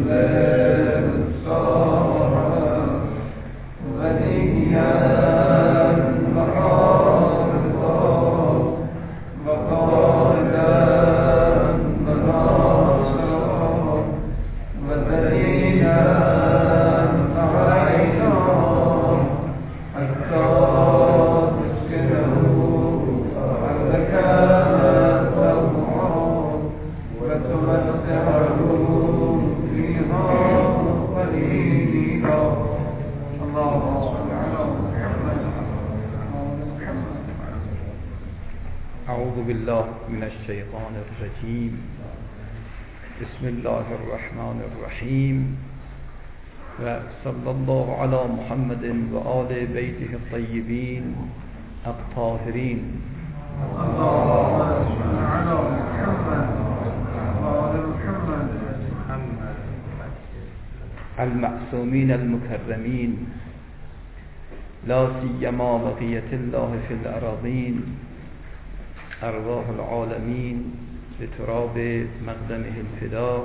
أعوذ بالله من الشيطان الرجيم. بسم الله الرحمن الرحيم. وصلى الله على محمد وآل بيته الطيبين الطاهرين. المعصومين المكرمين، لا سيما بقية الله في الأراضين، أرواح العالمين بتراب مقدمه الفداء.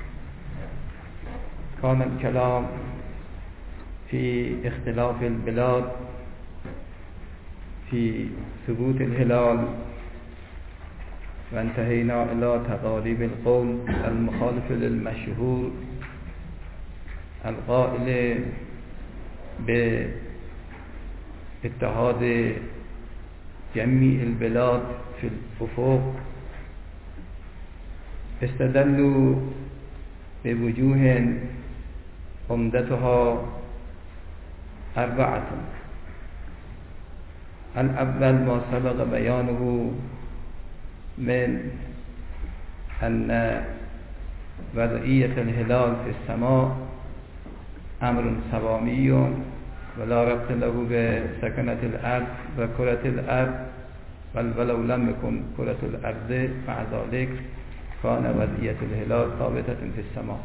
كان الكلام في اختلاف البلاد في ثبوت الهلال، وانتهينا إلى تغاليب القول المخالف للمشهور القائل باتحاد جميع البلاد في الأفق. استدلوا بوجوه عمدتها 4. الأول ما سبق بيانه من أن وضعية الهلال في السماء أمر سوامي ولا ربط له بسكنة الأرض وكرة الأرض، بل ولو لم يكن كرة الأرض مع ذلك كان وضعية الهلال ثابتة في السماء.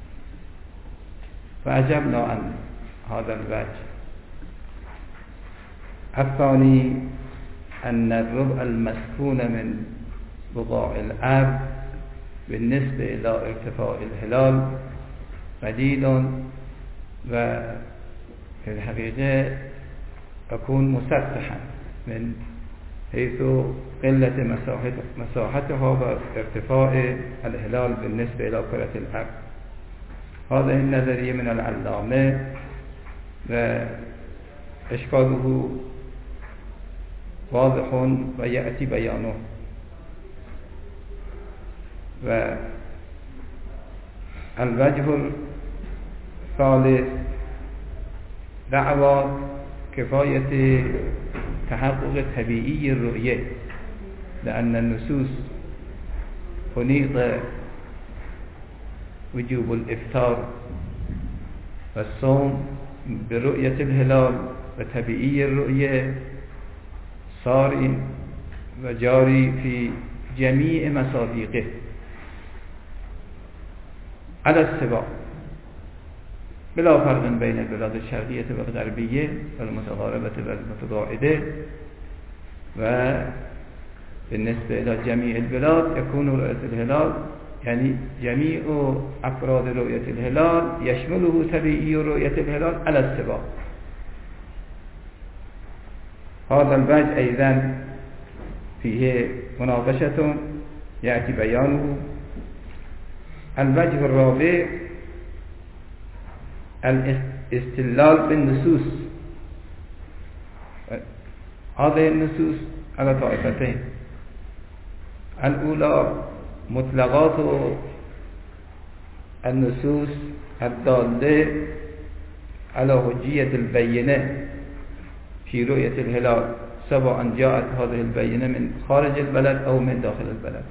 فأجبنا عن هذا الوجه. الثاني أن الربع المسكون من بقاع الأرض بالنسبة إلى ارتفاع الهلال قليل، وفي الحقيقة يكون مسطحا من حيث قلة مساحتها وارتفاع الهلال بالنسبة إلى كرة الأرض. هذه النظرية من العلامة وإشكاله واضح ويأتي بيانه. والوجه الثالث دعوى كفاية تحقق طبيعي الرؤية، لأن النصوص هنيق وجوب الإفطار والصوم برؤية الهلال وطبيعي الرؤية صار وجاري في جميع مصادقه على السباق بلا فرق بين البلاد الشرقية والغربية والمتقاربة والمتباعدة. وبالنسبة إلى جميع البلاد يكون رؤية الهلال، يعني جميع أفراد رؤية الهلال يشمله طبيعي رؤية الهلال على السباق. هذا الوجه أيضا فيه مناقشة يأتي بيانه. الوجه الرابع الاستدلال بالنصوص. هذه النصوص على طائفتين: الأولى مطلقات النصوص الدالة على حجية البينة في رؤية الهلال، سواء جاءت هذه البينة من خارج البلد أو من داخل البلد.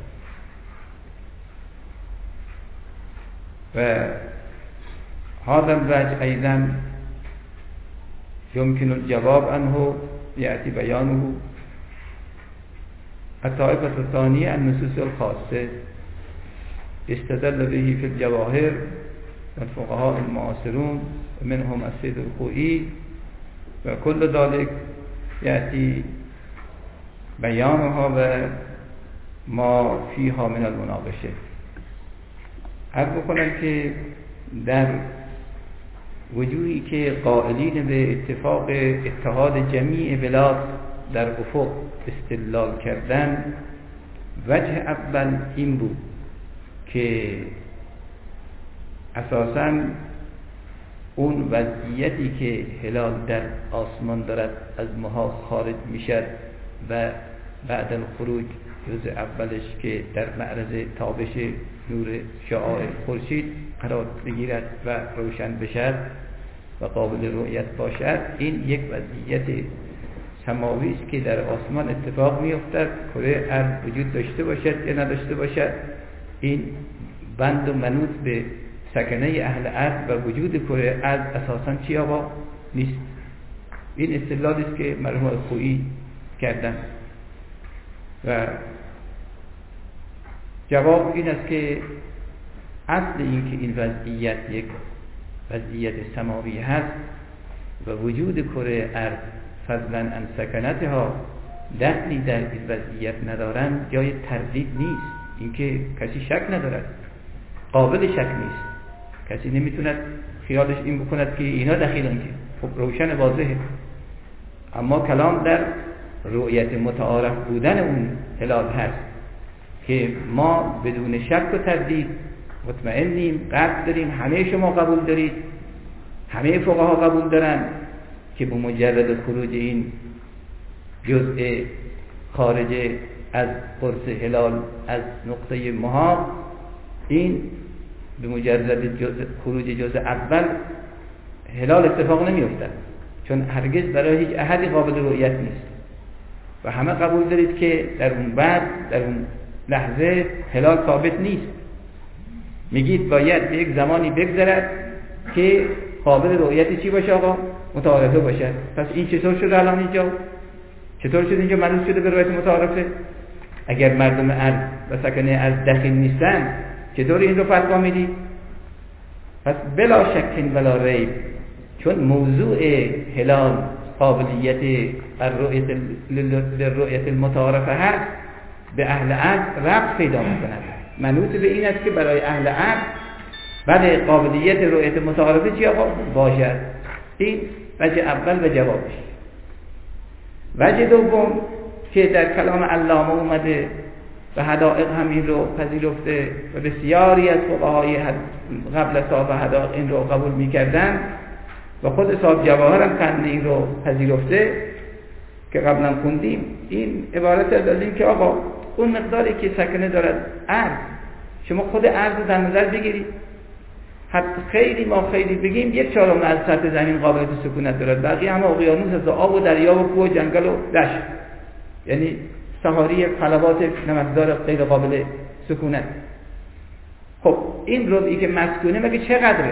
وهذا الوجه أيضا يمكن الجواب عنه، يأتي بيانه. الطائفة الثانية النصوص الخاصة استدل به في الجواهر الفقهاء المعاصرون، ومنهم السيد الخوئي، وكل ذلك يأتي بيانها وما فيها من المناقشة. أرجو کنم که در وجوهی که قائلین به اتحاد جمیع بلاد در افق استدلال کردن، وجه اول این بود که اساساً اون وضعیتی که هلال در آسمان دارد از ماها خارج میشد و بعد الخروج جزء اولش که در معرض تابش نور شعاع خورشید قرار بگیرد و روشن بشد و قابل رؤیت باشد، این یک وضعیت سماوی است که در آسمان اتفاق میافتد. کره ارض وجود داشته باشد یا نداشته باشد، این بند و منوط به سکنه اهل ارض و وجود کره ارض اساساً چی آقا نیست. این استدلالی است که مرحوم خویی کردن و جواب این است که اصل این که این وضعیت یک وضعیت سماوی هست و وجود کره ارض فضلا عن سکنتها دخلی در این وضعیت ندارن جای تردید نیست. اینکه کسی شک ندارد، قابل شک نیست. کسی نمیتوند خیالش این بکند که اینا دخیلن، که خب روشن واضحه. اما کلام در رؤیت متعارف بودن اون هلال هست که ما بدون شک و تردید مطمئنیم، قطع داریم، همه شما قبول دارید، همه فقها قبول دارن که به مجرد خروج این جزء خارج از قرص هلال از نقطه محاق، این به مجرد خروج جزء اول هلال اتفاق نمی افتد، چون هرگز برای هیچ احدی قابل رؤیت نیست و همه قبول دارید که در اون بعد در اون لحظه هلال ثابت نیست. میگید باید به یک زمانی بگذرد که قابل رؤیتی چی باشه آقا؟ متعارفه باشه. پس این چطور شده الان اینجا؟ چطور شده اینجا منوط شده به رؤیت متعارفه؟ اگر مردم ارض و سکنه ارض دخیل نیستن چطور این رو فتوا میدی؟ پس بلا شک ولا ریب، چون موضوع هلال قابلیت للرؤیت المتعارفه هست، به اهل ارض ربط پیدا میکند. منوط به این است که برای اهل ارض بعد قابلیت رؤیت متعارفه چی آقا باشد. این وجه اول و جوابش. وجه دوم که در کلام علامه اومده و حدائق همین رو پذیرفته و بسیاری از فقهای قبل صاحب حدائق این رو قبول میکردن و خود صاحب جواهر هم کند این رو پذیرفته که قبلا خوندیم. این عبارت از این که آقا اون مقداری که سکنه دارد ارض، شما خود ارض رو در نظر بگیرید، حتی خیلی ما خیلی بگیم 1/4 از سطح زمین قابلیت سکونت دارد، بقیه همه اقیانوس از آب و دریا و کوه و جنگل و دشت، یعنی صحاری خلبات نمکدار غیر قابل سکونت. خب این ربعی که مسکونه مگه چقدره؟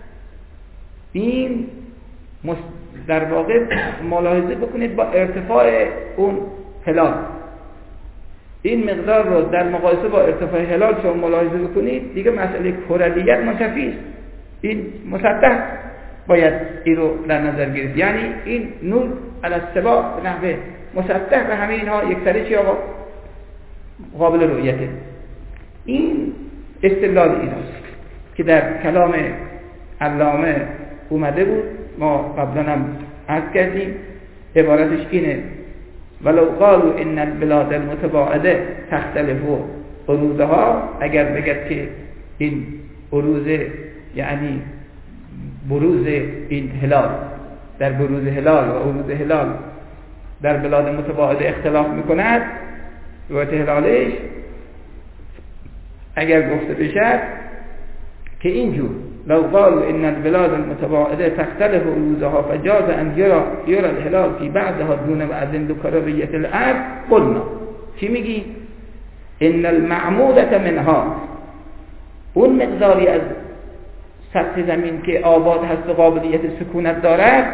این در واقع ملاحظه بکنید با ارتفاع اون هلال، این مقدار رو در مقایسه با ارتفاع هلال شما ملاحظه بکنید، دیگه مسئله کرویت منتفی است. این مسطح باید این رو در نظر گرفت، یعنی این نور علی السباع به نحو مسطح و همه اینها یک سره چی آقا قابل رؤیته. این استدلال ایناست که در کلام علامه اومده بود، ما قبلا هم عرض کردیم. عبارتش اینه: ولو قالوا ان البلاد المتباعده تختلف عروضها، اگر بگد که این عروض یعنی بروز این هلال، در بروز هلال و عروض هلال در بلاد متباعده اختلاف میکند، روایت هلالش اگر گفته بشد که اینجور لو قالوا ان البلاد المتباعده تختلف عروضها فجاز ان يرى الهلال في بعضها دون بعض لكروية الارض قلنا، چی میگی؟ ان المعمولة منها، اون مقداری از سطح زمین که آباد هست و قابلیت سکونت دارد،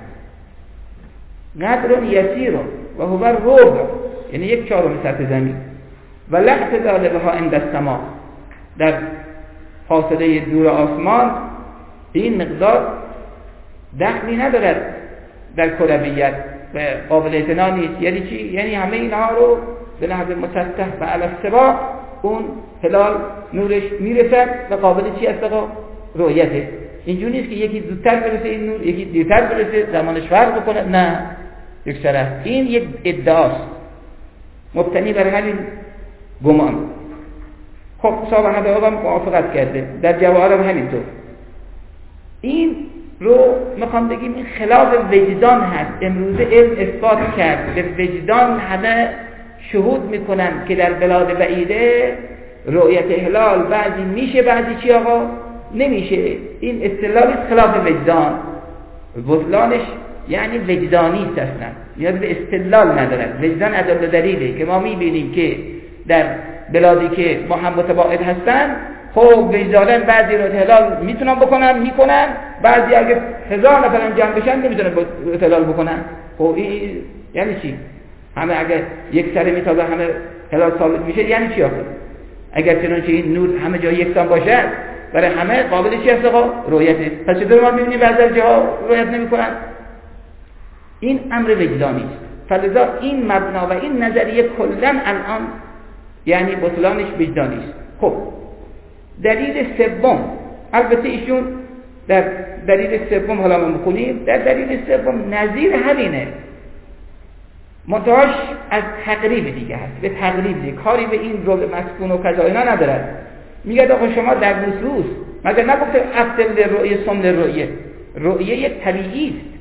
قدر یسیر و هو الربع، یعنی 1/4 سطح زمین، و لا اعتدال بها عند السماء، در فاصله دور آسمان این مقدار دخلی ندارد در کرویت و قابل اعتنا نیست. یعنی چی؟ یعنی همه اینها رو به نحو مسطح و علی السباع اون هلال نورش میرسد و قابل چی است آقا؟ رؤیته. اینجوری نیست که یکی زودتر برسه این نور، یکی دیرتر برسه، زمانش فرق بکنه، نه، یک طرف. این یک ادعاست مبتنی بر همین گمان. خب صاحب حقایق هم موافقت کرده، در جواهر هم همینطور. این رو میخوام بگیم این خلاف وجدان هست. امروزه علم اثبات کرد، به وجدان همه شهود میکنن که در بلاد بعیده رؤیت هلال بعضی میشه بعضی چی آقا نمیشه. این اصطلاحی خلاف وجدان، بطلانش یعنی وجدانی است اصلا، یعنی به استدلال ندارد. وجدان ادله دلیله که ما میبینیم که در بلادی که ما هم متباعد هستن، خب وجدانن بعضی رؤیت هلال میتونن بکنن، میکنن، بعضی اگه 1000 نفر جمع بشن نمیتونن رؤیت هلال بکنن. خب این یعنی چی؟ همه اگه یک سره میتابه همه هلال ثابت میشه یعنی چی آخه؟ اگر چنانچه این نور همه جا یکسان باشه برای همه قابل چی هست آقا؟ رؤیته. پس چطور ما میبینیم بعضی از جاها رؤیت نمیکنن؟ این امر وجدانی است. فلذا این مبنا و این نظریه کلا الان یعنی بطلانش وجدانی است. خب دلیل سوم، البته ایشون در دلیل سوم حالا ما میخونیم، در دلیل سوم نظیر همینه، منتهاش از تقریب دیگه هست، به تقریب دیگه، کاری به این رو مسکون و کذا اینا ندارد. میگه آقا شما در نصوص مگر نگفته اصل رؤیه سمن رؤیه؟ رؤیه یک طبیعی است،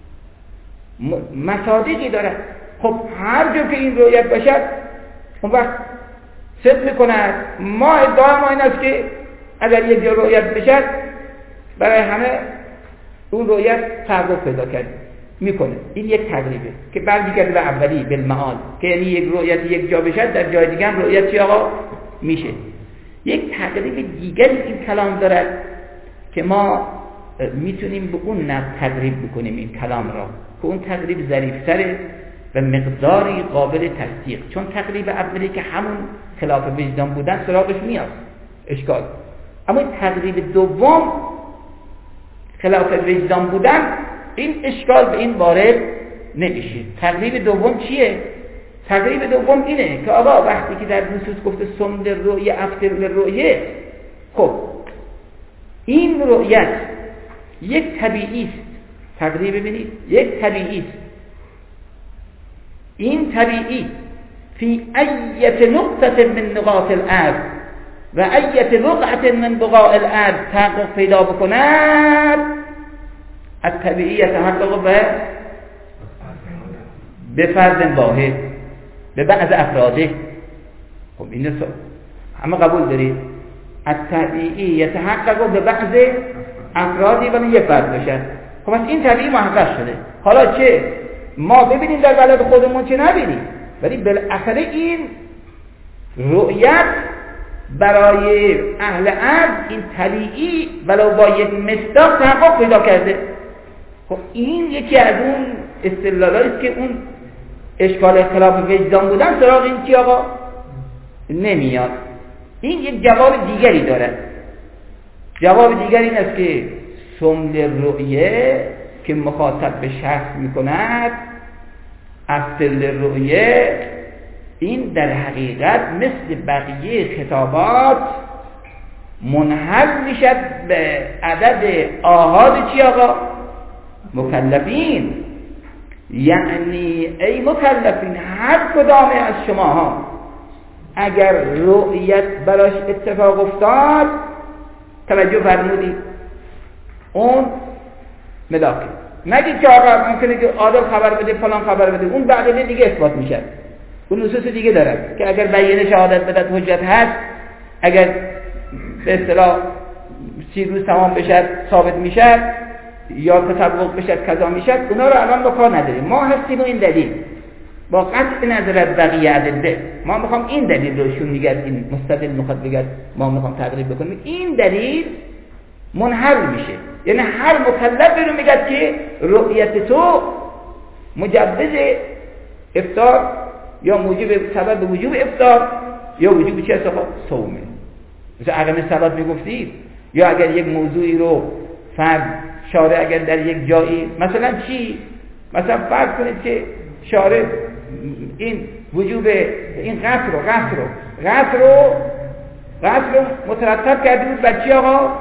مصادیقی دارد. خب هر جا که این رؤیت باشد اون وقت صدق میکند. ما ادعا ما این است که اگر یک جا رؤیت بشد برای همه اون رؤیت تحقق پیدا کرد میکنه. این یک تقریبه که برمیگرده به اولی بالمعال، که یعنی یک رؤیت یک جا بشد در جای دیگه هم رؤیت چی آقا میشه. یک تقریب دیگری این کلام دارد که ما میتونیم به اون نحو تقریب بکنیم این کلام را، که اون تقریب ظریف‌تره و مقداری قابل تصدیق. چون تقریب اولی که همون خلاف وجدان بودن سراغش میاد اشکال، اما این تقریب دوم خلاف وجدان بودن این اشکال به این وارد نمیشه. تقریب دوم چیه؟ تقریب دوم اینه که آقا وقتی که در نصوص گفته صمد رؤیه افطر رؤیه، خب این رؤیت یک طبیعی است. تقریب ببینید یک طبیعی است. این طبیعی فی ایت نقطه من نقاط الارض و ایت بقعه من بقاع الارض تحقق پیدا بکند، الطبیعی تحقق به فرد واحد به بعض افراده. خب این همه قبول دارید؟ الطبیعی یتحقق به بعض افرادی و یک فرد باشد. خب از این طبیعی محقق شده. حالا چه ما ببینیم در بلد خودمون چه نبینیم، ولی بالاخره این رؤیت برای اهل ارض این طبیعی ولو با یک مصداق تحقق پیدا کرده. خب این یکی از اون استدلالایی است که اون اشکال خلاف وجدان بودن سراغ این چی آقا نمیاد. این یک جواب دیگری داره. جواب دیگری این است که صمد رؤیه که مخاطب به شخص میکند، اصل رؤیه این در حقیقت مثل بقیه خطابات منحل میشد به عدد آحاد چی آقا مکلفین. یعنی ای مکلفین، هر کدام از شماها اگر رؤیت براش اتفاق افتاد، توجه فرمودید، اون ملاکه. نگید که آقا ممکنه که عادل خبر بده فلان خبر بده، اون بعد دیگه اثبات میشه. اون نصوص دیگه داره که اگر بیان شهادت بدت حجت هست، اگر به اصطلاح 30 روز تمام بشه ثابت میشه یا تطبق بشه کذا میشه، اونا رو الان با کار نداریم. ما هستیم این دلیل با قطع نظر از بقیه ادله، ما میخوام این دلیل رو شون میگه، این مستدل میخواد بگه ما میخوام تقریب بکنیم، این دلیل منحل میشه. یعنی هر مکلفی رو میگه که رؤیت تو مجوز افطار یا موجب سبب وجوب افطار یا وجوب چه هست؟ صومه. مثل عدم سبب میگفتید، یا اگر یک موضوعی رو فرد شارع اگر در یک جایی مثلا چی، مثلا فرض کنید که شارع این وجوب این قصر رو مترتب کرده بود بر چی آقا؟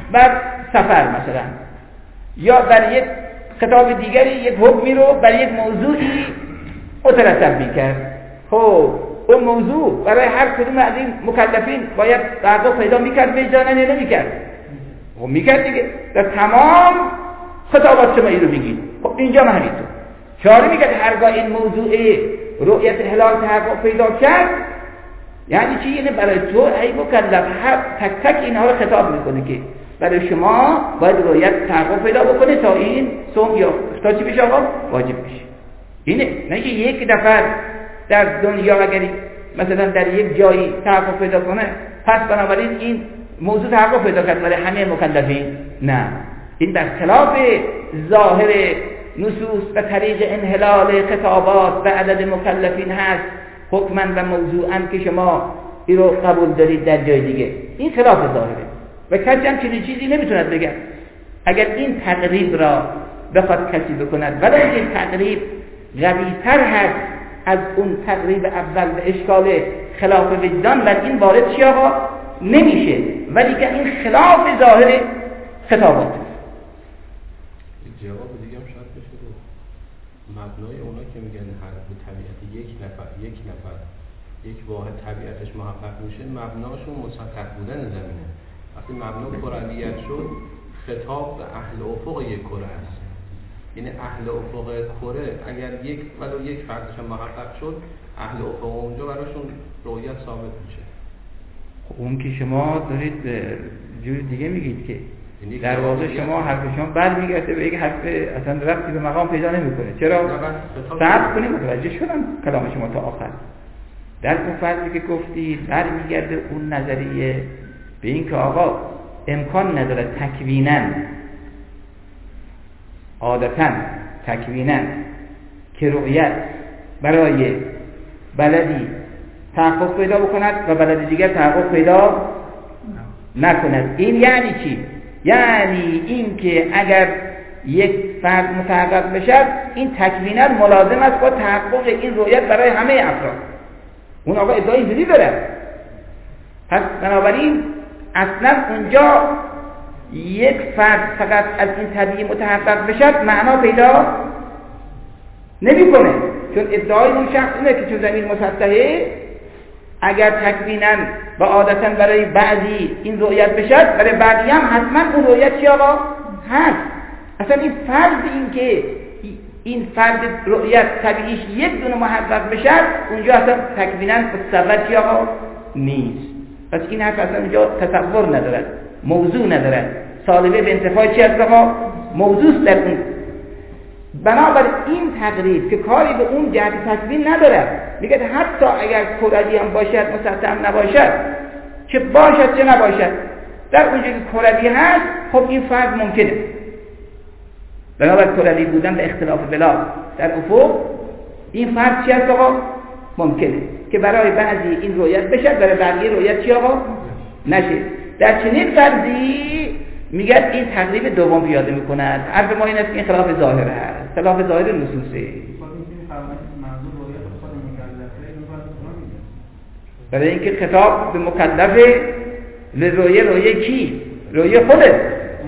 بر سفر مثلا، یا بر یک خطاب دیگری یک حکمی رو بر یک موضوعی مترتب میکرد. خب اون موضوع برای هر کدوم از این مکلفین باید تحقق پیدا میکرد وجدانن یا نمیکرد؟ خب میکرد دیگه. در تمام خطابات شما این رو میگید. خب اینجا هم همینطور چاره میکرد هرگاه این موضوع رؤیت هلال تحقق پیدا کرد، یعنی چی؟ یعنی برای تو ای مکلف هر تک تک اینها رو خطاب میکنه که برای شما باید رؤیت تحقق پیدا بکنه تا این صوم یا تا چی بشه آقا؟ واجب بشه. اینه، نه که یک نفر در دنیا اگر مثلا در یک جایی تحقق پیدا کنه پس بنابراین این موضوع تحقق پیدا کرد برای همه مکلفین. نه، این در خلاف ظاهر نصوص و طریق انحلال خطابات و عدد مکلفین هست، حکما و موضوعا که شما این رو قبول دارید در جای دیگه. این خلاف ظاهره و کسی هم چنین چیزی نمیتوند بگه. اگر این تقریب را بخواد کسی بکند ولی این تقریب قوی‌تر هست از اون تقریب اول و اشکال خلاف وجدان، و این وارد چی آقا؟ نمیشه، ولی که این خلاف ظاهر خطابات. جواب دیگه هم شاید بشه رو مبنای اونا که میگن هر طبیعت یک نفر یک واحد طبیعتش محقق میشه، مبناشون مسطح بودن زمینه. وقتی مبنا کرویت شد، خطاب به اهل افق یک کره است. یعنی اهل افق کره اگر یک فردش محقق شد، اهل افق اونجا براشون رؤیت ثابت میشه. اون که شما دارید جور دیگه میگید که در واقع شما حرف شما برمیگرده به یک حرف اصلا ربطی به مقام پیدا نمیکنه. چرا؟ صبر کنید متوجه شدم کلام شما تا آخر. در اون فرضی که گفتید برمیگرده اون نظریه به این که آقا امکان نداره تکویناً عادتاً تکویناً که رؤیت برای بلدی تحقق پیدا بکند و بلد دیگر تحقق پیدا نکند. این یعنی چی؟ یعنی این که اگر یک فرد متحقق بشد، این تکویناً ملازم است با تحقق این رؤیت برای همه افراد. اون آقا ادعای اینجوری داره. پس بنابراین اصلا اونجا یک فرد فقط از این طبیعی متحقق بشد معنا پیدا نمی‌کنه، چون ادعای اون شخص اینه که چون زمین مسطحه اگر تکویناً و عادتاً برای بعضی این رؤیت بشد، برای بعضی هم حتما اون رؤیت چی آقا هست. اصلا این فرض این که این فرد رؤیت طبیعیش یک دونه محقق بشد، اونجا اصلا تکویناً متصور چی آقا نیست. پس این حرف اصلا اونجا تصور ندارد، موضوع ندارد، سالبه به انتفاع چی هست آقا؟ موضوع در اون. بنابر این تقریب که کاری به اون جهت تکوین ندارد، میگه حتی اگر کروی هم باشد مسطح هم نباشد، چه باشد چه نباشد، در اونجا که کروی هست، خب این فرد ممکنه. بنابر کروی بودن به اختلاف بلا در افق، این فرد چی هست آقا؟ ممکنه که برای بعضی این رؤیت بشد، برای بقیه رؤیت چی آقا؟ نشه. در چنین فرضی میگه این تقریب دوم پیاده میکند. حرف ما این است که این خلاف ظاهر هست، خلاف ظاهر نصوصه. برای اینکه خطاب به مکلفه لرؤیه کی؟ رؤیه خوده.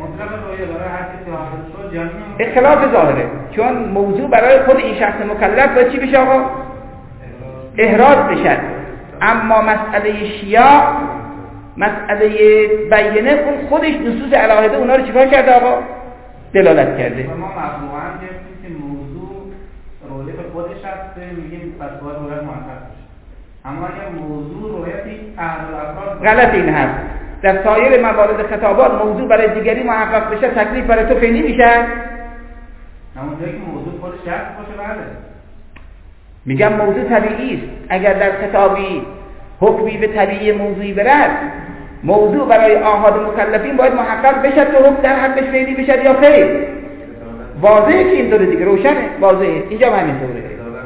خلاف ظاهره، چون موضوع برای خود این شخص مکلف باید چی بشه آقا؟ احراز بشد. اما مسئله شیعه، مسئله بیینه، اون خودش نصوص علاهده اونا رو چیکار کرده آقا؟ دلالت کرده. ما مبناً که موضوع رؤیت خودش هست میگیم پس باید رؤیت محقق بشه. اما اگر موضوع رؤیتی اهل الافراد غلط این هست. در سایر موارد خطابات موضوع برای دیگری محقق بشه، تکلیف برای تو فعلی میشه. اما جایی که موضوع خودش شرط باشه بله. میگم موضوع طبیعی است. اگر در خطابی حکمی به طبیعی موضوعی برد، موضوع برای آحاد مکلفین باید محقق بشه تا حکم در حقش فعلی بشه یا خیر. واضحه که اینطوره دیگه، روشنه، واضحه. اینجا همینطوره.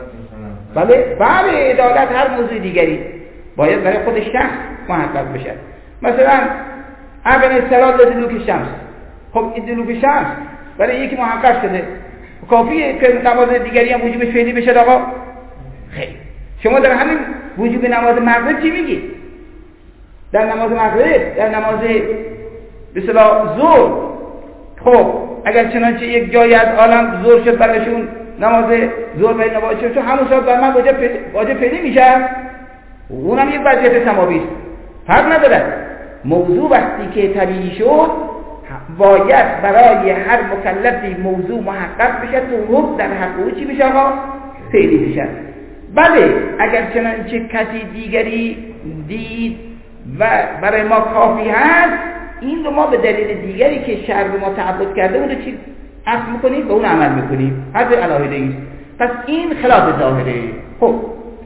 بله عدالت هر موضوع دیگری باید برای خود شخص محقق بشه. مثلا اگر استدلال دلوک شمس، خب این دلوک شمس برای یکی محقق شده، کافیه که نماز دیگری هم وجوبش فعلی بشه آقا؟ خیر. شما در همین وجوب نماز مغرب چی میگی؟ در نماز مغرب، در نماز به اصطلاح ظهر. خب اگر چنانچه یک جایی از عالم ظهر شد برایشون نماز ظهر برای نماز شد، همون ساعت بر من واجب فعلی میشه، اونم یک وضعیت سماوی است، فرق نداره. موضوع وقتی که طبیعی شد باید برای هر مکلفی موضوع محقق بشه تو حکم در حق او چی بشه آقا؟ فعلی بشه. بله اگر چنانچه کسی دیگری دید و برای ما کافی هست، این رو ما به دلیل دیگری که شرع ما تعبد کرده اون رو چی اصل میکنیم و اون عمل میکنیم، حد الهیده ایست. پس این خلاف ظاهره. خب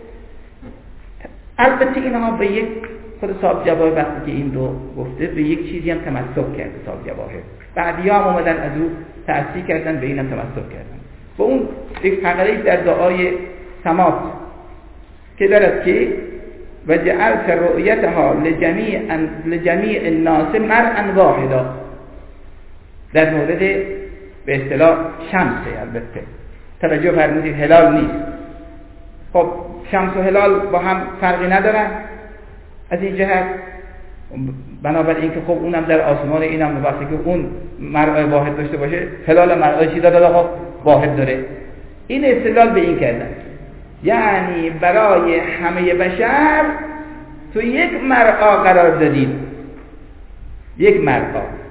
البته اینها به یک خود صاحب جواهر وقتی که این رو گفته به یک چیزی هم تمسک کرده صاحب جواهر، بعدی هم آمدن از او تأثیر کردن به این هم تمسک کردن. و اون یک فقره در دعای سمات که دارد که و جعلت رؤیتها لجمیع الناس مرءا واحدا، در مورد به اصطلاح شمسه. البته توجه فرمودید هلال نیست. خب شمس و هلال با هم فرقی ندارن از این جهت، بنابراین که خب اونم در آسمان، اینم وقتی که اون مرء واحد داشته باشه هلال مرء چی داره خب واحد داره. این استدلال به این کردن یعنی برای همه بشر تو یک مرء قرار دادید، یک مرء.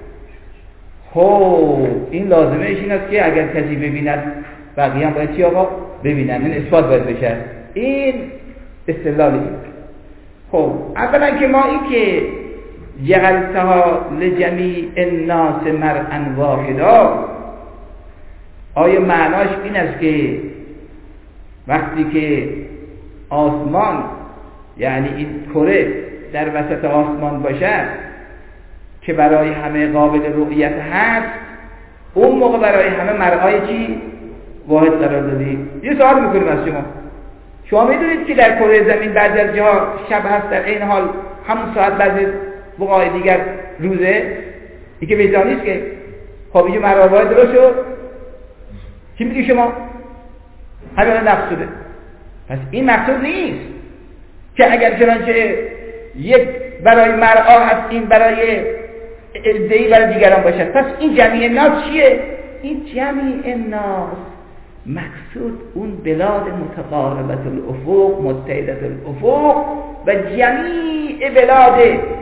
خب این لازمه این است که اگر کسی ببیند بقیه هم باید چی آقا ببینن، این اثبات باید بشه. این استدلال این. خب اولا که ما این که جعلتها لجمیع الناس مرءا واحدا، آیا معناش این است که وقتی که آسمان یعنی این کره در وسط آسمان باشد که برای همه قابل رؤیت هست، اون موقع برای همه مرءای چی واحد قرار دادی؟ یه سوال میکنیم از شما میدونید که در کره زمین بعضی از جاها شب هست، در این حال همون ساعت بعضی موقع دیگر روزه، این که بیزا نیست که خب اینجا مرء واحد درست شد. چی میگی شما؟ همین مقصوده. پس این مقصود نیست که اگر چنانچه یک برای مرء هست این برای عده‌ای برای دیگران باشد. پس این جمیع الناس چیه؟ این جمیع الناس مقصود اون بلاد متقاربت الافق، متحدت الافق و جمیع بلاد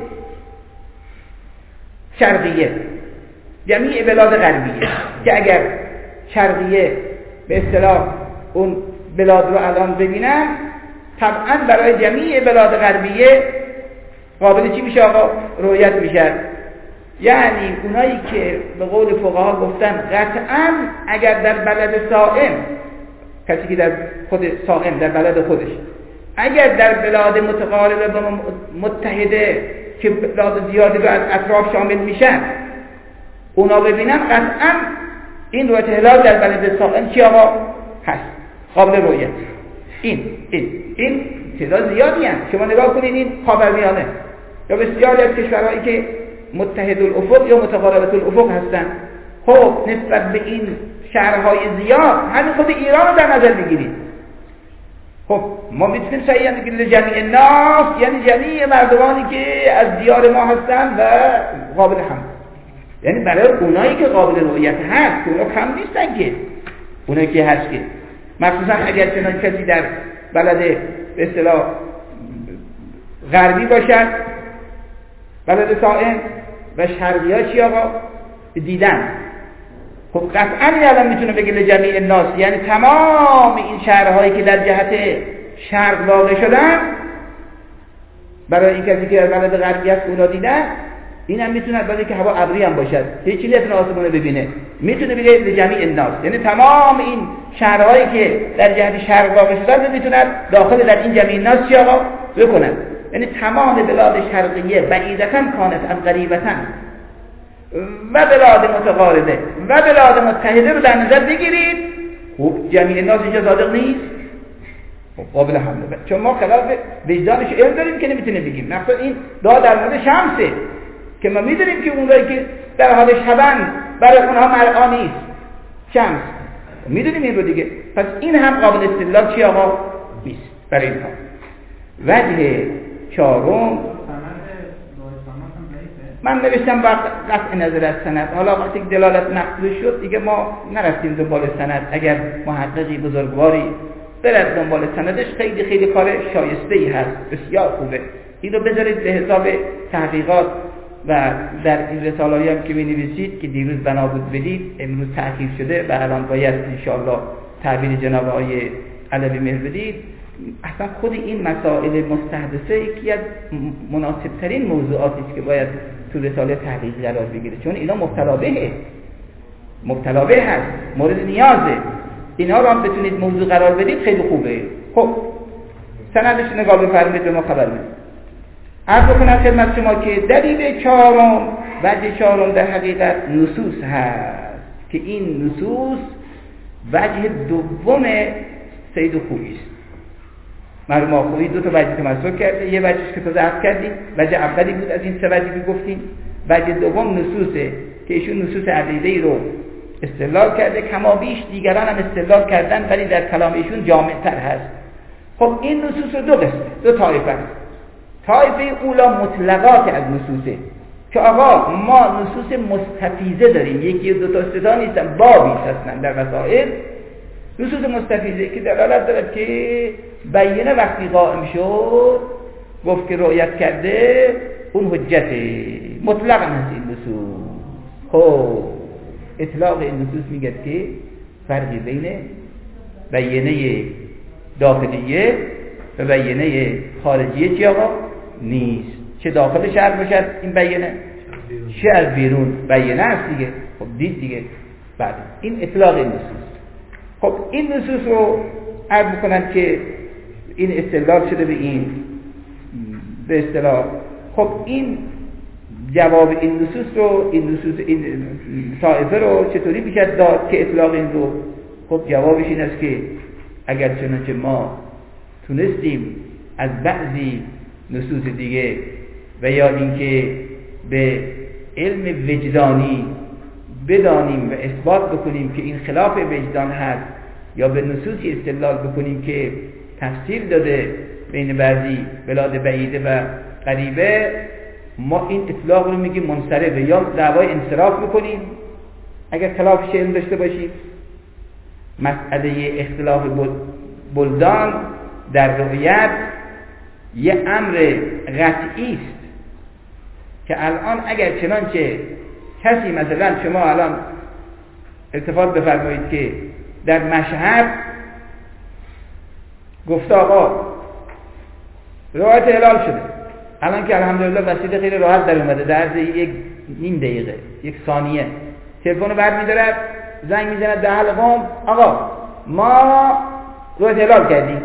شرقیه، جمیع بلاد غربیه، که اگر شرقیه به اصطلاح اون بلاد رو الان ببینن طبعا برای جمیع بلاد غربیه قابل چی میشه آقا؟ رؤیت میشه. یعنی اونایی که به قول فقها گفتن قطعا اگر در بلد صائم، کسی که در خود صائم در بلد خودش، اگر در بلاد متقاربه و متحده که بلاد زیادی رو از اطراف شامل میشن اونا ببینن، قطعا این رؤیت هلال در بلد صائم چی آقا؟ هست، قابل رؤیت. این تعداد زیادی هست. شما نگاه کنید این خاورمیانه یا بسیاری از کشورهایی که متحد الافق یا متقاربت الافق هستند، خب نسبت به این شهرهای زیاد همین خود ایران رو در نظر بگیرید. خب ما میتونیم صحیحاً بگیم جمیع الناس یعنی جمیع مردمانی که از دیار ما هستند و قابل هم، یعنی برای اونایی که قابل رؤیت هست، که اونا کم نیستن که اونایی که هست، که مخصوصا اگر چنان کسی در بلد به اصطلاح غربی باشد، بلد صائم و شرقی ها چی آقا؟ دیدن. خب قطعا الان میتونه بگه لجمیع الناس یعنی تمام این شهرهایی که در جهت شرق واقع شدن، برای این کسی که در بلد غربی است اونا دیدن، این هم میتونه بعد که هوا ابری هم باشد هیچ چیزی نتونه آسمون رو ببینه، میتونه بگه لجمیع الناس یعنی تمام این شهرهایی که در جهت شرق واقع شدن میتونن داخل در این جمیع الناس چی آقا بکنن. یعنی تمام بلاد شرقیه بعیدتن کانت ام قریبتن و بلاد متقاربه و بلاد متحده رو در نظر بگیرید. خوب جمیع الناس اینجا صادق نیست، قابل حمله، چون ما خلاف وجدانش علم داریم که نمیتونه بگیم. مثلا این دعا در مورد شمسه که ما میدونیم که اونایی که در حال شبن برای اونها مرعا نیست شمس، میدونیم این رو دیگه. پس این هم قابل استدلال چی آقا نیست برای اینها. وجه چهارم من نوشتم با قطع نظر از سند. حالا وقتی دلالت نقلی شد دیگه ما نرفتیم دنبال سند. اگر محققی بزرگواری برد دنبال سندش خیلی خیلی کار شایسته‌ای هست، بسیار خوبه. اینو بذارید به حساب تحقیقات و در این رساله‌ای هم که می‌نویسید که دیروز بنا بود بدید، امروز تأخیر شده و الان باید انشاءالله تعبیر جناب آقای علوی مهر بدید. اصلا خود این مسائل مستحدثه یکی از مناسب‌ترین موضوعاتی است که باید تو رساله تحقیقی قرار بگیره، چون اینا مبتلا به هست، مورد نیازه. اینا رو هم بتونید موضوع قرار بدید خیلی خوبه. خب سندش نگاه بفرمایید به ما خبر بدید. عرض بکنم خدمت شما که دلیل چهارم، وجه چهارم در حقیقت نصوص هست که این نصوص وجه دوم سید خویی است. مرحوم خویی دو تا وجه تمسک کرده، یه وجهش که تو عرض کردیم، وجه اولی بود از این سه وجه که گفتیم. وجه دوم نصوصه که ایشون نصوص عقیده‌ای رو استدلال کرده، کما بیش دیگران هم استدلال کردن ولی در کلام ایشون جامع‌تر هست. خب این نصوص رو دو قسم، دو طایفه است. طایفه اولا مطلقات از نصوصه که آقا ما نصوص مستفیضه داریم، یکی دو تا سه تا نیستن، بابی هستن در مسائل. نصوص مستفیضه که دلالت دارد که بیانه وقتی قائم شد گفت که رؤیت کرده اون حجته، مطلق هست این نصوص. خب اطلاق این نصوص میگه که فرقی بین بیانه داخلیه و بیانه خارجیه چی آقا؟ نیست. چه داخل شهر باشد این بیانه، چه از بیرون بیانه است دیگه. خب دید دیگه. بعد این اطلاق این نصوص. خب این نصوص رو عرض میکنن که این استدلال شده به این به اصطلاح. خب این جواب این نصوص رو، این طائفه رو چطوری میشه داد که اطلاق این رو؟ خب جوابش این است که اگر چنانچه ما تونستیم از بعضی نصوص دیگه و یا اینکه به علم وجدانی بدانیم و اثبات بکنیم که این خلاف وجدان هست، یا به نصوصی استدلال بکنیم که تفسیر داده بین بعضی بلاد بعیده و قریبه، ما این اطلاق رو میگیم منصرفه، یا دعوای انصراف میکنیم اگر خلاف علم داشته باشیم. مسئله اختلاف بلدان در رؤیت یه امر قطعی است که الان اگر چنانچه کسی مثلا شما الان التفات بفرمایید که در مشهد گفته آقا رؤیت هلال شده، الان که الحمدلله وسیله خیلی راحت در اومده، در عرض یک نیم دقیقه یک ثانیه تلفن رو برمی‌دارد زنگ میزنه در حال قوم آقا ما رؤیت هلال کردیم.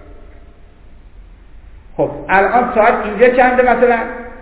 خب الان ساعت اینجا چنده؟ مثلا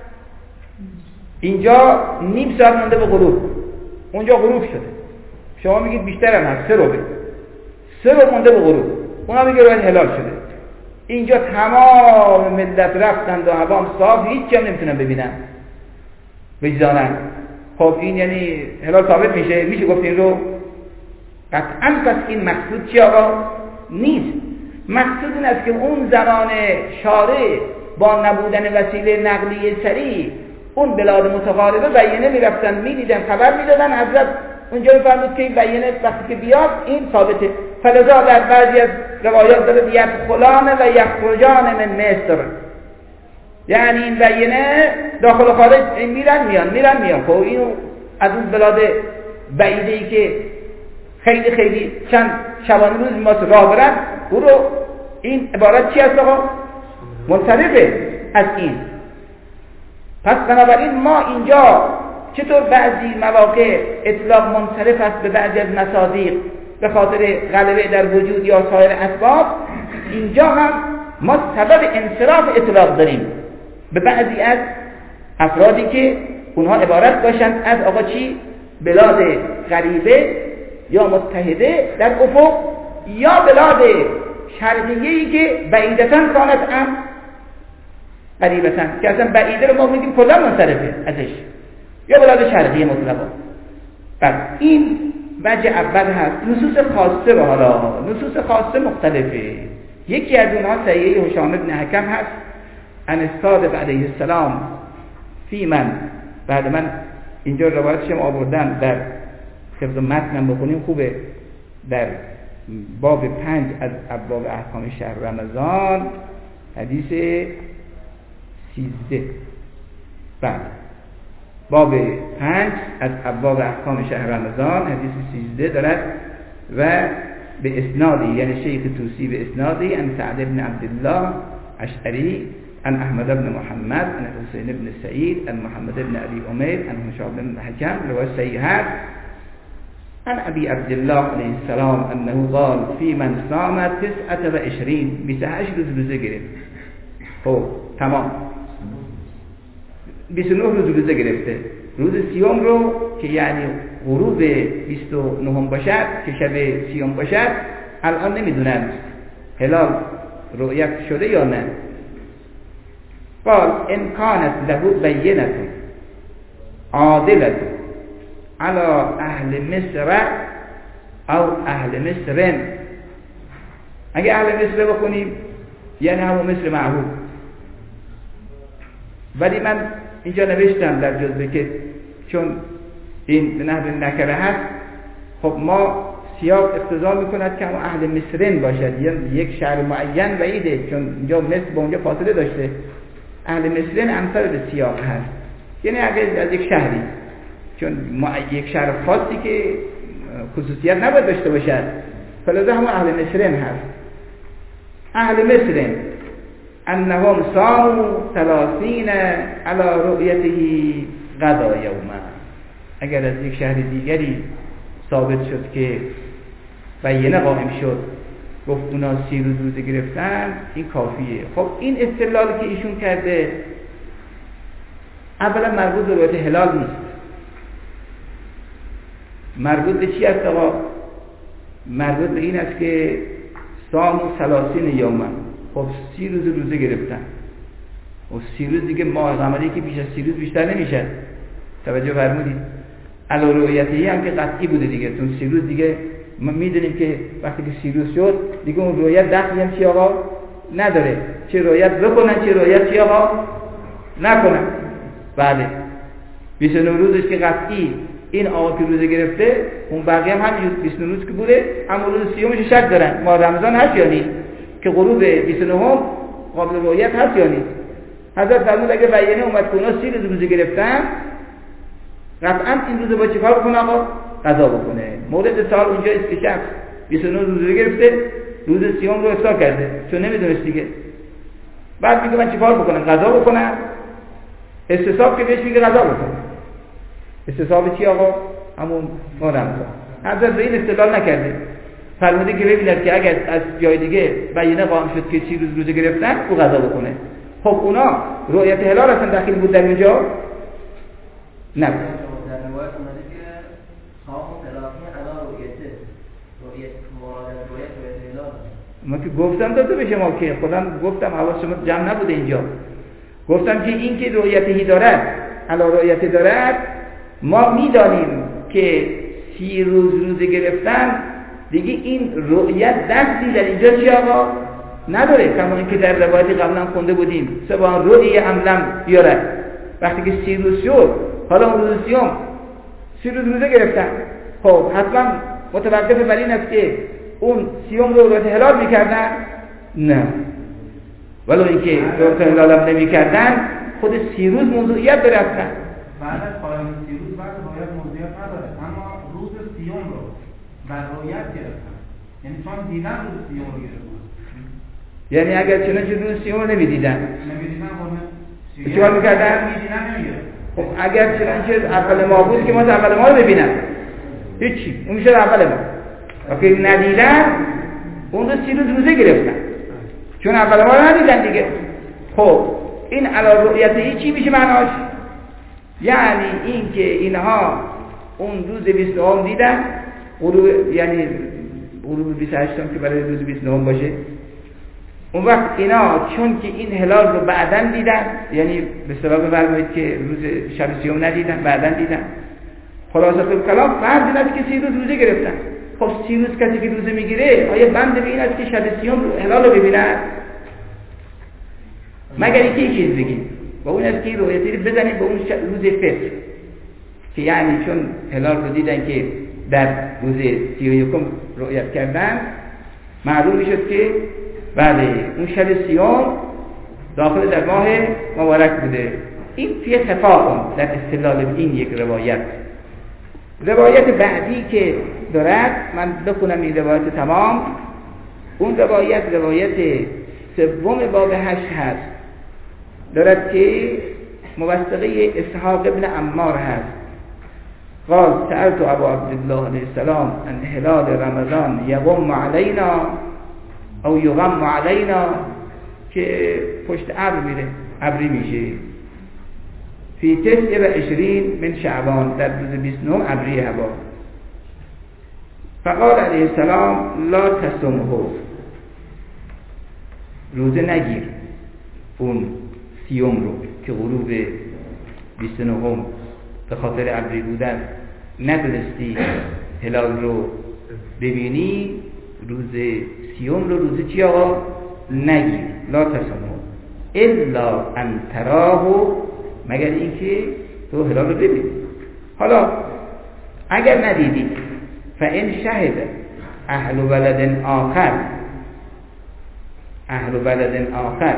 اینجا نیم ساعت مونده به غروب، اونجا غروب شده، شما میگید بیشتر هم هست، 3 رو مونده به غروب، اونا میگه رؤیت هلال شده. اینجا تمام ملت رفتند و هوام صاف، هیچ هم نمیتونن ببینن وجدانن. خب این یعنی هلال ثابت میشه گفت این رو قطعاً. پس این مقصود چی آقا؟ نیست. مقصود این است که اون زمان شارع با نبودن وسیله نقلیه سریع اون بلاد متقاربه بیانه میرفتن میدیدن خبر میدادن، حضرت اونجا میفرمود که این بیانه وقتی که بیاد این ثابته. فلذا در بعضی از روایات داره یدخلان و یخرجان من مصر، یعنی این بیانه داخل و خارج میرن میان. خب اینو از اون بلاد بعیده‌ای که خیلی چند شبانه روز ما راه برن، او رو این عبارت چی است آقا؟ منصرفه از این. پس بنابراین ما اینجا چطور بعضی مواقع اطلاق منصرف است به بعضی از مصادیق به خاطر غلبه در وجود یا سایر اسباب، اینجا هم ما سبب انصراف اطلاق داریم به بعضی از افرادی که اونها عبارت باشند از آقا چی؟ بلاد غریبه یا متحده در افق، یا بلاد شرقیه‌ای که بعیدتاً کانت ام قریبتاً، که اصلا بعیده رو ما میگیم کلا منصرفه ازش، یا بلاد شرقیه مطلقا. پس این وجه اول هست. نصوص خاصه و حالا نصوص خاصه مختلفه. یکی از اونها صحیح هشام بن حکم هست عن الصادق علیه السلام فی من بعد من اینجا روایتش هم آوردم، در حفظ متنم بخونیم خوبه، در باب 5 از ابواب احکام شهر رمضان حدیث 13. بعد باب 5 از ابواب احکام شهر رمضان حدیث 13 دارد و به اسنادی، یعنی شیخ توسی به اسنادی ان سعد بن عبدالله اشعری ان احمد بن محمد ان حسین بن سعید ان محمد بن ابی عمیر ان هشام بن حکم روایت صحیح است عن ابي عبد الله علیه السلام انه قال في من صام 29 28 روزه گرفت. خب تمام 29 روزه گرفته. روز سیوم رو که یعنی غروب 29 باشد که شب سیوم باشد، الان نمیدونن هلال رؤیت شده یا نه. قال ان كانت له بینه عادله على اهل مصر او اهل مصر، اگه اهل مصر بخونیم یعنی همون مصر معهود، ولی من اینجا نوشتم در جزوه که چون این به نحو نکره هست، خب ما سیاق اقتضا میکند که همون اهل مصرن باشد، یعنی یک شهر معین بعیده، چون اینجا مصر با اونجا فاصله داشته. اهل مصرن امثال به سیاق هست، یعنی اگه از یک شهری، چون یک شهر خاصی که خصوصیت نباید داشته باشد، فلذا همون اهل مصرن هست. اهل مصرن انهم صاموا 30 على رؤيته غدا یوما. اگر از یک شهر دیگری ثابت شد که بینه قائم شد، گفت اونا 30 روزه گرفتن، این کافیه. خب این استدلالی که ایشون کرده اولا مربوط به رؤیت هلال نیست. مربوط به چی است آقا؟ مربوط به این است که صام 30 یوما، خب 30 روزه گرفتن و 30 روز دیگه ماه قمری که بیش از 30 روز بیشتر نمیشه. توجه فرمودید؟ علی رؤیتی هم که قطعی بوده دیگه، چون 30 روز دیگه ما میدونیم که وقتی که 30 روز شد دیگه اون رؤیت دخلی هم چی آقا نداره، چه رؤیت بکنن چه رؤیت چی آقا نکنن. بله 29 روزش که قطعی این آقا که روزه گرفته، اون بقیه هم همین 29 روز که بوده، اما روز سیومش شک دارن ما رمضان هست یا نیست، که غروب 29 قابل رؤیت هست یا نیست. حضرت فرمود اگه بیانیه اومد که اونا 30 روزه گرفتن، قطعا این روزه با چیکار بکنه آقا؟ قضا بکنه. مورد سوال اونجا است که شخص 29 روزه گرفته، روز سیوم رو افطار کرده چون نمیدونست دیگه، بعد میگه من چیکار بکنم؟ قضا بکنم؟ استصحاب که بهش میگه قضا بکنه. استصحاب چی آقا؟ همون رمضان. حضرت به این استدلال نکرده، فرموده که ببینید که اگر از جای دیگه بیانیه قائم شد که 30 روزه گرفتن، او قضا بکنه. خب اونا رؤیت هلال اصلا داخل بود در اینجا؟ نه. در روایت اومده که صام 30 علی رؤیت مراد رؤیت هلال. ما که گفتم داده به شما که خودم گفتم حواس شما جمع نبوده اینجا. گفتم که این که رؤیتی دارد، علی رؤیت دارد، ما میدانیم که 30 روزه گرفتن دیگه این رؤیت دستی در اینجا چی آقا نداره، کما اینکه در روایتی قبلا خونده بودیم سبحان رؤی املم بیاره، وقتی که 30 روز شد، حالا اون روز سیوم 30 روزه گرفتن، خب حتما متوقف بر این است که اون سیوم رو رؤیت هلال میکردن؟ نه، ولو اینکه رؤیت هلال هم نمیکردن، خود 30 روز موضوعیت داره اصلا. بعد از پایان 30 روز بعد رؤیت موضوعیت نداره، اما روز سیوم رو بر رؤیت گرفتن، یعنی چون دیدن روز سیوم رو گرفتن. یعنی اگر چنانچه روز سیوم رو نمیدیدن خب چیکار میکردن؟ خب اگر چنانچه اول ما بود که ما اول ما رو ببینن، هیچی، اون میشه اول ما. وقتی ندیدن اون رو 30 روزه گرفتن، چون اول ما رو ندیدن دیگه. خب این علی رؤیت چی میشه معناش؟ یعنی این که اینها اون روز 29 دیدن، غروب یعنی غروب 28 که برای روز 29 باشه، اون وقت اینا چون که این هلال رو بعدن دیدن، یعنی به اصطلاح بفرمایید که روز شب سیوم ندیدن، بعدن دیدن، خلاصه کلام فرض این است که 30 روزه گرفتن. خب 30 روز کسی که روزه میگیره آیا بند به این است که شب سیوم هلال رو ببینن؟ مگر اینکه یک چیز بگیم، و اون است که رؤیتی رو بزنید به اون روز فطر که یعنی چون هلال رو دیدن که در روز 31 رؤیت کردن، معلوم میشد که بله اون شب سیام داخل در ماه مبارک بوده. این فی خفاء در استدلال این یک روایت بعدی که دارد، من بخونم این روایت تمام. اون روایت سوم باب 8 هست، دارد که موثقه اسحاق ابن عمار هست. قال سألت ابو عبدالله علیه السلام ان هلال رمضان یغم علینا او یغم علینا، که پشت ابر میره، ابری میشه. فی 29 من شعبان، در روز 29 ابری هوا. فقال علیه السلام لا تصمه، روزه نگیر اون سیوم رو که غروب 29 به خاطر ابری بودن ندونستی هلال رو ببینی، روز سیوم رو روز چی آقا؟ نگیر. لا تصمه الا ان تراه، مگر اینکه تو هلال رو ببینی. حالا اگر ندیدی، فان شهد اهل بلد آخر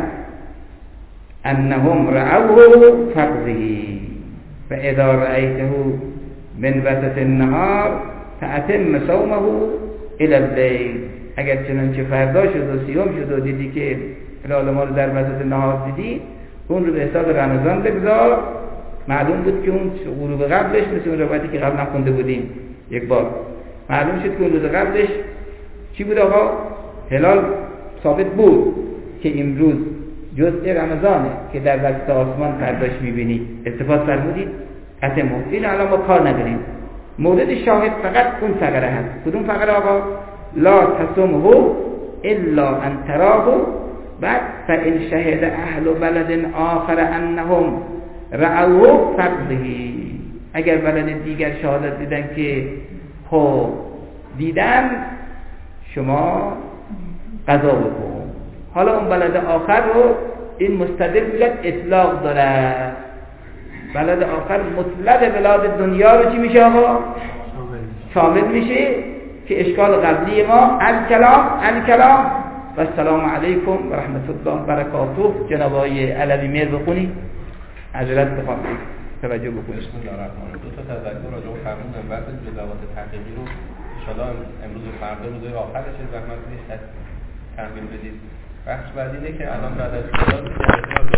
انهم رأوه فقضه فاذا رأيته من وسط النهار فأتم صومه الى الليل. اگر چنانچه فردا شد و سیوم شد و دیدی که هلال ما رو در وسط نهار دیدی، اون رو به حساب رمضان بگذار. معلوم بود که اون غروب قبلش مثل اون روایتی که قبلا خونده بودیم یک بار، معلوم شد که اون روز قبلش چی بود آقا؟ هلال ثابت بود که امروز جزء رمضانه که در وسط آسمان فرداش میبینی. استفاده فرمودید اتمو. این الان ما کار نداریم. مورد شاهد فقط اون فقره هست. کدوم فقره آقا؟ لا تصمه الا ان تراه. بعد فان شهد اهل بلد آخر انهم رأوه فقضه، اگر بلد دیگر شهادت دیدن که خب دیدن، شما قضا بکن. حالا اون بلد آخر رو این مستدل میگه اطلاق داره. بلد آخر مطلق بلاد دنیا رو چی میشه آقا؟ شامل میشه. که اشکال قبلی ما الکلام و السلام علیکم و رحمت الله و برکاته. جناب آقای علوی میر بخونی عجلت بخوام توجه بکنید. بسم الله الرحمن الرحیم. دو تا تذکر راجع به فرمودن بعد از جزئیات تحقیقی رو ان شاء الله امروز و فردا روز آخرش زحمت بدید تکمیل بدید. بخش بعدی اینه که الان بعد از